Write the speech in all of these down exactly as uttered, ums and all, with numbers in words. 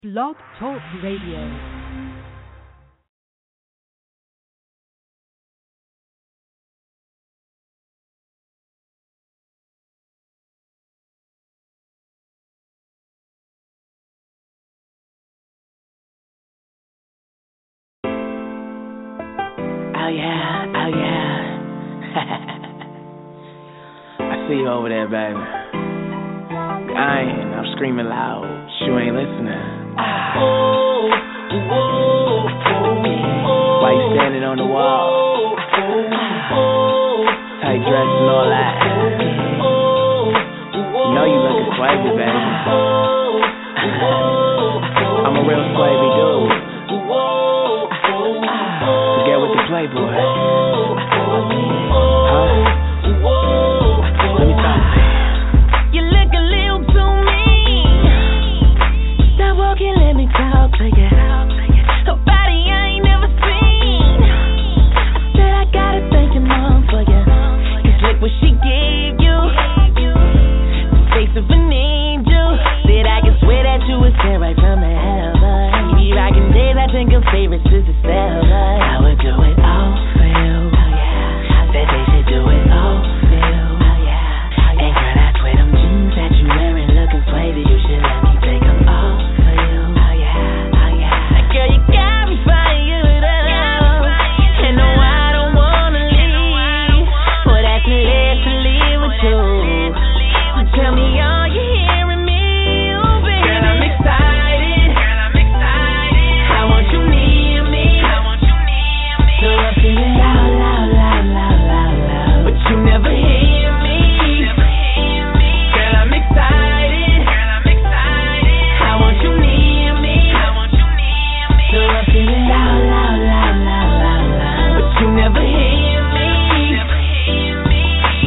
Blog Talk Radio. Oh yeah, oh yeah. I see you over there, baby. I ain't, I'm screaming loud. You ain't listening. Ah. Oh, oh, oh, why you standing on the wall? Oh, tight dress and all that. You know you looking swaggy, baby. I'm a real swaggy dude. Forget what the playboy. Huh? Let me talk. You look a little too mean. Stop walking, let me talk to you. A body I ain't never seen. I said I gotta thank your mom for you. Cause look what she gave you. The face of an angel. Said I can swear that you was sent right from heaven. You be rocking days, I think your favorite sister seven. I would do it all for you. Said they should do it all for you. And girl, I swear them jeans that you wearing looking sweaty. You should let me take them off for you. Oh yeah, oh yeah. Girl, you got me fired up. And no, I don't wanna leave. But that's me there to leave with you. So tell me, are you hearing me? Oh baby, girl, I'm excited. Girl, I'm excited. I want you near me. I want you near me. So I'm singing loud, loud, loud, loud, loud, loud. But you never hear me. Never hear me. Girl, I'm excited. Girl, I'm excited. I want you near me. I want you near me. So I'm singing loud, loud, loud, loud, loud, loud. But you never hear me. Never hear me.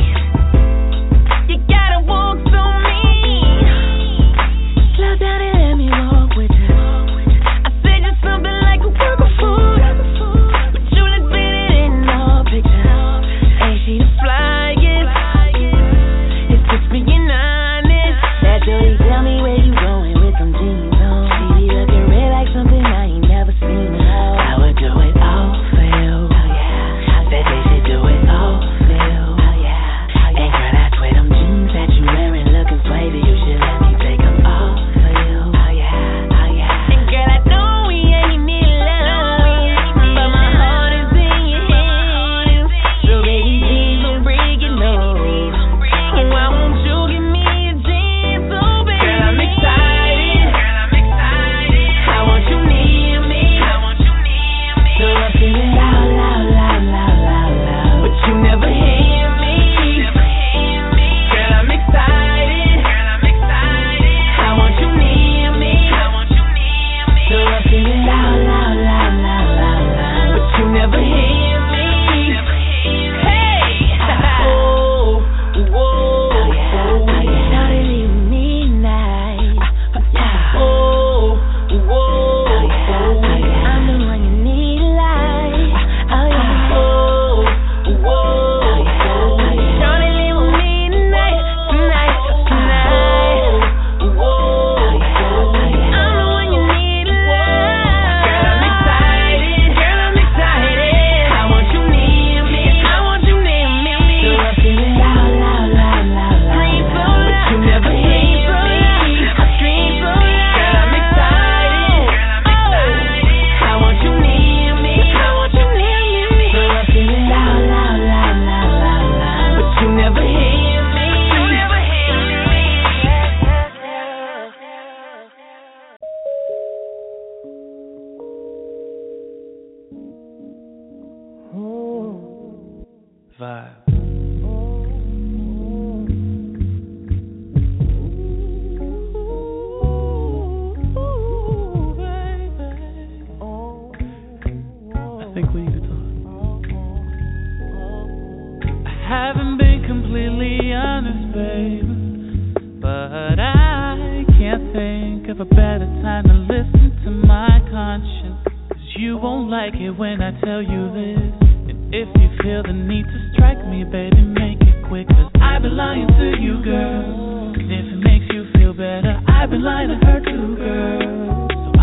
You gotta walk so mean. Slow down and let me walk with you. I said you're something like a work of food. But you look better in all pictures. Ain't she the flyest? It's just being honest. That Jody tell me where you going with them jeans on. She be looking red like something I ain't never seen. I would do it all for you. Said they should do it all for you. And girl, I swear them jeans that you wearing looking sweaty. You should let me take them off for you. And girl, I know we ain't in love, but my heart is in your hands. So baby, please don't break it, no. Why won't you give me a chance, oh baby? Girl, I'm excited. Girl, I'm excited. I want you near me. I want you near me. So I'm singing loud, loud, loud, loud, loud, loud. But you never hear me. Never hear me. Girl, I'm excited. Girl, I'm excited. I want you near me. I want you near me. So I'm singing loud, loud, loud, loud, loud, loud. But you never hear me. Never hear me. Hey. Oh, whoa. Started leaving me tonight. Oh, whoa. I'm the one you need to like. Oh yeah. Oh, whoa. Started leaving me tonight, tonight, tonight. Whoa. I'm the one you need to like. Girl, I'm excited. Girl, I'm excited. I want you near me. I want you near me. So I'm singing loud, loud, loud, loud, loud. Scream so loud. But you never hear me. I scream so loud. Girl, I'm excited. Girl, I'm excited. I want you near me. I want you near me. So I'm singing loud, loud, loud, loud, loud, loud. But you never hear me. You never hear me. Vibe. I think we need to talk. I haven't been completely honest, babe, but I can't think of a better time to listen to my conscience. 'Cause you won't like it when I tell you this. And if you feel the need to strike me, baby, make it quick. 'Cause I've been lying to you, girl. And if it makes you feel better, I've been lying to her too, girl. So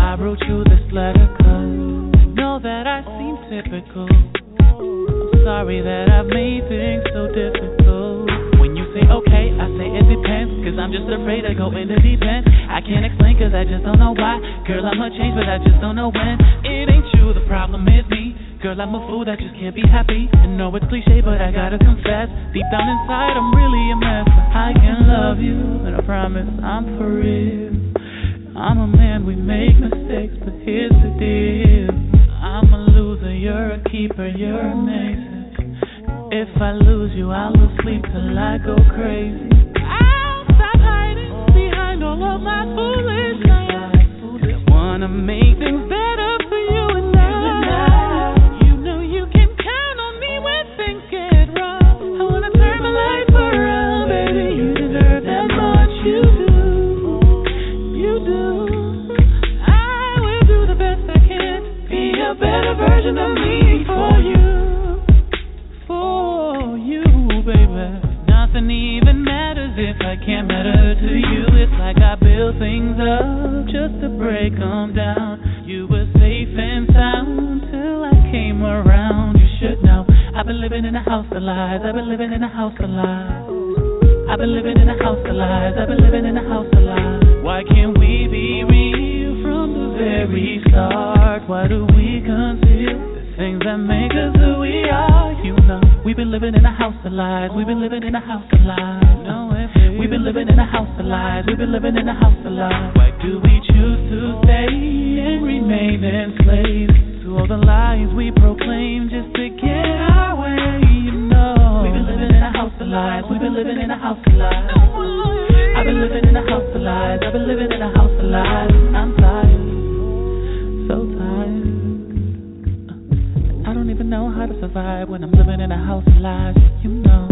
physical. I'm sorry that I've made things so difficult. When you say okay, I say it depends, cause I'm just afraid to go in the deep end. I can't explain cause I just don't know why. Girl, I'ma change but I just don't know when. It ain't you, the problem is me. Girl, I'm a fool that just can't be happy. I know it's cliche but I gotta confess, deep down inside I'm really a mess. I can love you and I promise I'm for real. I'm a man, we make mistakes, but here's the deal. I'm a loser, you're a keeper, you're amazing. If I lose you, I'll lose sleep till I go crazy. I'll stop hiding behind all of my foolishness. Just wanna make things better for you and I. You know you can count on me when things get rough. I wanna turn my life around, baby. You deserve that much, you do. You do. I will do the best I can to be a better version of me for you. Nothing even matters if I can't matter to you. It's like I build things up just to break them down. You were safe and sound till I came around. You should know I've been living in a house of lies. I've been living in a house of lies. I've been living in a house of lies. I've been living in a house of lies. Why can't we be real from the very start? Why do we conceal the things that make us who we are? You know we've been living in a house of lies. We've been living in a house of lies. No, we've been living in a house of lies. We've been living in a house of lies. Why do we choose to stay and remain enslaved to all the lies we proclaim just to get our way? You know we've been living in a house of lies. We've been living in a house of lies. I've been living in a house of lies. I've been living in a house of lies. I'm tired, so tired. I don't even know how to survive when I'm living in a house of lies. You know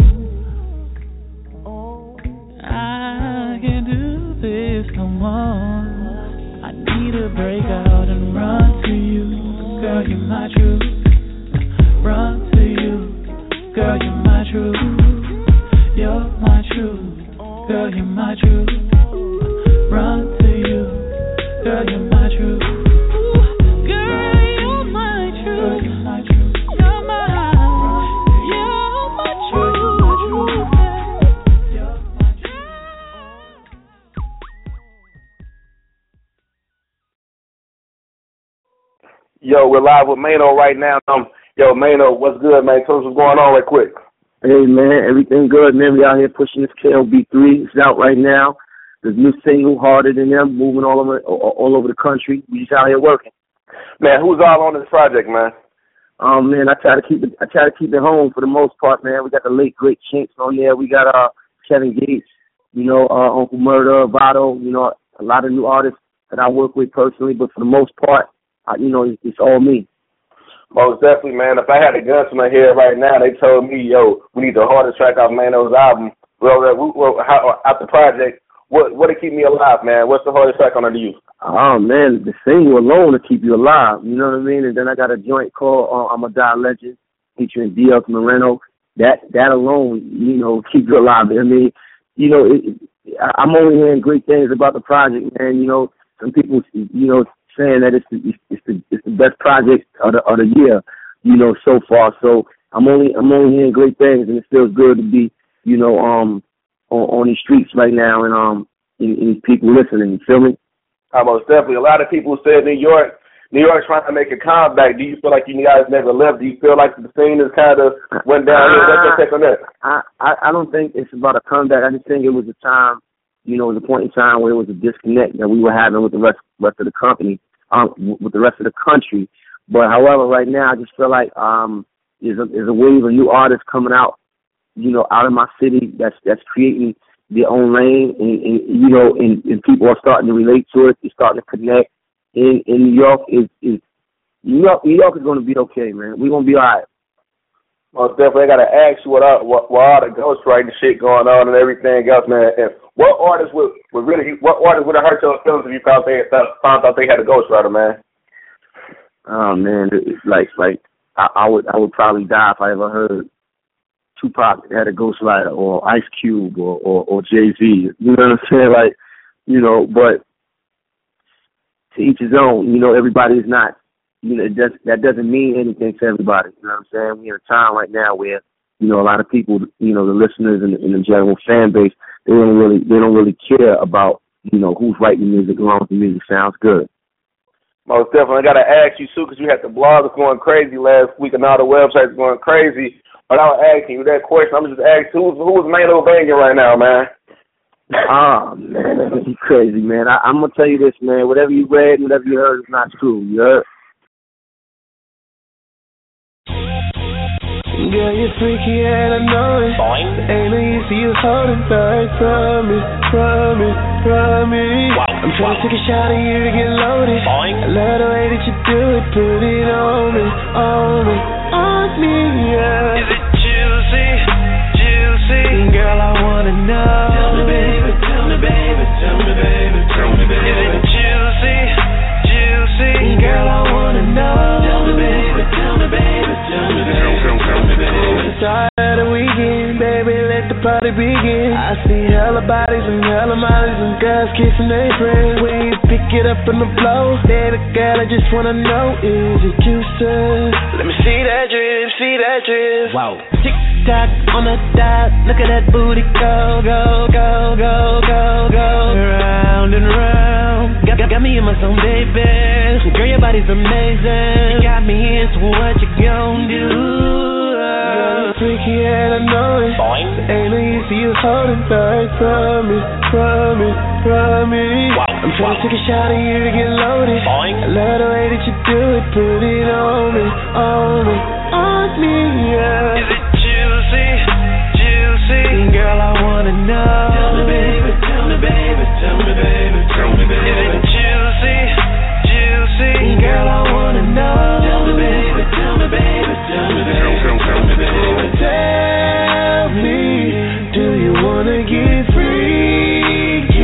I can't do this no more. I need to break out and run to you. Girl, you're my truth. Run to you. Girl, you're my truth. You're my truth. Girl, you're my truth. Run to you. Girl, you're my truth. Yo, we're live with Mano right now. Um, yo, Mano, what's good, man? Tell us what's going on right quick. Hey, man, everything good, man. We out here pushing this K L B three. It's out right now. The new single, Harder Than Them, moving all over all over the country. We just out here working. Man, who's all on this project, man? Um, man, I try to keep it. I try to keep it home for the most part, man. We got the late great Chinks on there. We got uh Kevin Gates, you know, uh, Uncle Murder, Vado, you know, a lot of new artists that I work with personally. But for the most part, I, you know, it's, it's all me. Most definitely, man. If I had a gun to my head right now, they told me, yo, we need the hardest track off Mano's album. Well, well how, out the project, what what to keep me alive, man? What's the hardest track on it to you? Oh, man, the single alone to keep you alive. You know what I mean? And then I got a joint called uh, I'm a Die Legend featuring D L Moreno. That that alone, you know, keep you alive. I mean, you know, it, it, I'm only hearing great things about the project, man. You know, some people, you know, saying that it's the, it's the it's the best project of the of the year, you know, so far. So I'm only I'm only hearing great things, and it feels good to be, you know, um, on, on these streets right now, and um, and, and people listening. You feel me? Uh, most definitely. A lot of people said New York, New York's trying to make a comeback. Do you feel like you guys never left? Do you feel like the scene has kind of went down here? What's your take on that? I, I I don't think it's about a comeback. I just think it was a time. You know, it was a point in time where it was a disconnect that we were having with the rest rest of the company, um, with the rest of the country. But however, right now I just feel like um, there's a there's a wave of new artists coming out, you know, out of my city that's that's creating their own lane, and, and you know, and, and people are starting to relate to it. They're starting to connect. In in New York is is New York. New York is going to be okay, man. We're gonna be all right. Most definitely. I got to ask you what, all, what, what all the ghostwriting shit going on and everything else, man. And what artists would, would really, what artists would have hurt your feelings if you found they found out they had a ghostwriter, man? Oh man, it's like like I, I would I would probably die if I ever heard Tupac had a ghostwriter, or Ice Cube, or or, or Jay-Z. You know what I'm saying? Like, you know, but to each his own. You know, everybody is not you know, it does, that doesn't mean anything to everybody. You know what I'm saying? We're in a time right now where, you know, a lot of people, you know, the listeners and, and the general fan base, they don't really, they don't really care about, you know, who's writing music as long as the music sounds good. Most definitely. I got to ask you, too, because you had the blogs going crazy last week and all the websites going crazy. But I was asking you that question. I'm just asking, who's, who's Mano banging right now, man? Oh, man, that's crazy, man. I, I'm going to tell you this, man. Whatever you read, whatever you heard is not true. You heard? Girl, you're freaky and I know it. Boing. Ain't no use to you holding back from me, from me, from me. Wow. I'm trying wow. to take a shot at you to get loaded. Boing. I love the way that you do it. Put it on me, on me, on me, yeah. Is it juicy, juicy? Girl, I wanna know. Tell me, baby, tell me, baby, tell me, baby, tell me, baby. Is it juicy, juicy? Girl, I wanna know. Tell me, baby, tell me, baby, tell me, baby. Start of the weekend, baby, let the party begin. I see hella bodies and hella mollies and girls kissing their friends. When you pick it up on the floor, baby girl, I just wanna know, is it juicy? Let me see that drip, see that drip. Wow. Tick tock on the dot, look at that booty go, go, go, go, go, go. Round and round, got, got, got me in my zone, baby. Girl, your body's amazing. You got me in, so what you gon' do? Freaky and I know it. Boing. Ain't no use to you holding back from me, from me, from me. Wow. I'm trying wow. to take a shot at you to get loaded. Boing. I love the way that you do it. Put it on me, on me, on me, yeah. Is it juicy, juicy? Girl, I wanna know. Tell me, baby, tell me, baby, tell me, baby, tell me, baby. Is it juicy, juicy? Girl, I wanna know. Tell me, baby, tell me, baby, tell me, baby, tell me, baby. Tell me, do you wanna get freaky?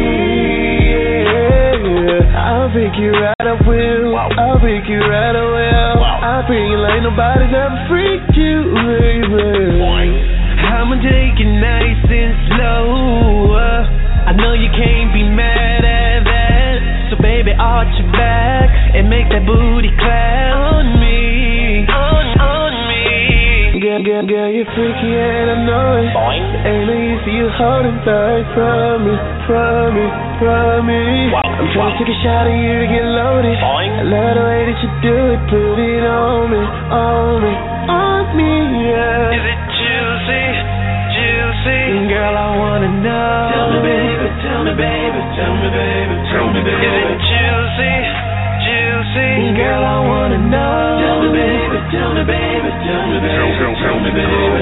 Yeah. I'll pick you right, I will. Wow. I'll pick you right, I will. Wow. I'll pick you like nobody's ever freaked you, baby. Boing. I'ma take it nice and slow. I know you can't be mad at that. So baby, arch your back and make that booty clap on me, on, on me. Girl, girl, girl, you're freaky and I know it. Boing. Ain't no use to you holding back from me, from me, from me. Wow. I'm trying wow. to take a shot at you to get loaded. Boing. I love the way that you do it. Put it on me, on me, on me, yeah. Is it juicy, juicy? Girl, I wanna know. Tell me, baby, tell me, baby, tell me, baby, tell me, baby. Is it juicy, juicy? Girl, I wanna know. Tell me, baby, tell me, baby, tell me, baby, tell me, baby.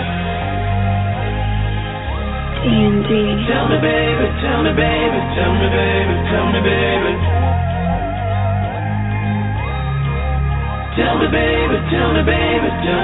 D and D. Tell me, baby, tell me, baby, tell me, baby, tell me, baby. Tell me, baby, tell me, baby, tell